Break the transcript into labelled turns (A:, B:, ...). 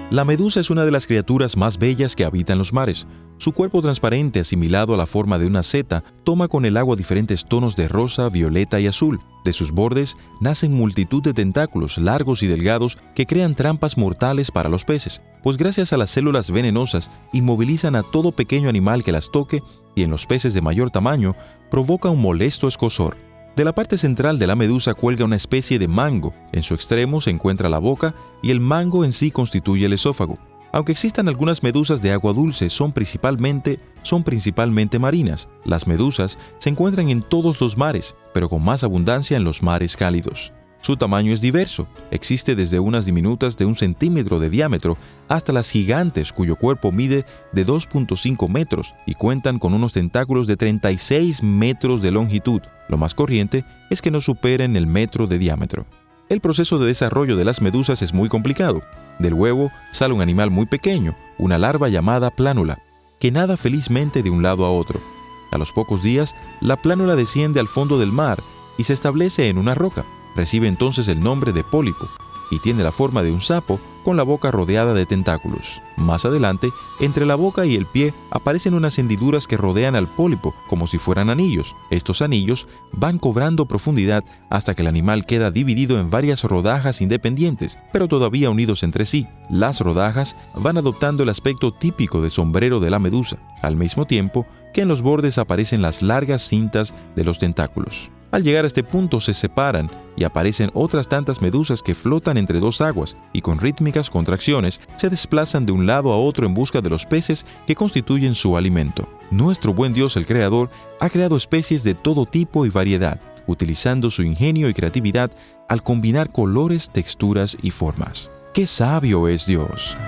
A: La medusa es una de las criaturas más bellas que habitan los mares. Su cuerpo transparente, asimilado a la forma de una seta, toma con el agua diferentes tonos de rosa, violeta y azul. De sus bordes nacen multitud de tentáculos largos y delgados que crean trampas mortales para los peces, pues gracias a las células venenosas inmovilizan a todo pequeño animal que las toque y en los peces de mayor tamaño provoca un molesto escozor. De la parte central de la medusa cuelga una especie de mango. En su extremo se encuentra la boca y el mango en sí constituye el esófago. Aunque existan algunas medusas de agua dulce, son principalmente marinas. Las medusas se encuentran en todos los mares, pero con más abundancia en los mares cálidos. Su tamaño es diverso. Existe desde unas diminutas de 1 centímetro de diámetro hasta las gigantes cuyo cuerpo mide de 2.5 metros y cuentan con unos tentáculos de 36 metros de longitud. Lo más corriente es que no superen el metro de diámetro. El proceso de desarrollo de las medusas es muy complicado. Del huevo sale un animal muy pequeño, una larva llamada plánula, que nada felizmente de un lado a otro. A los pocos días, la plánula desciende al fondo del mar y se establece en una roca. Recibe entonces el nombre de pólipo y tiene la forma de un sapo con la boca rodeada de tentáculos. Más adelante, entre la boca y el pie aparecen unas hendiduras que rodean al pólipo como si fueran anillos. Estos anillos van cobrando profundidad hasta que el animal queda dividido en varias rodajas independientes, pero todavía unidos entre sí. Las rodajas van adoptando el aspecto típico de sombrero de la medusa, al mismo tiempo que en los bordes aparecen las largas cintas de los tentáculos. Al llegar a este punto se separan y aparecen otras tantas medusas que flotan entre dos aguas y con rítmicas contracciones se desplazan de un lado a otro en busca de los peces que constituyen su alimento. Nuestro buen Dios, el Creador, ha creado especies de todo tipo y variedad, utilizando su ingenio y creatividad al combinar colores, texturas y formas. ¡Qué sabio es Dios!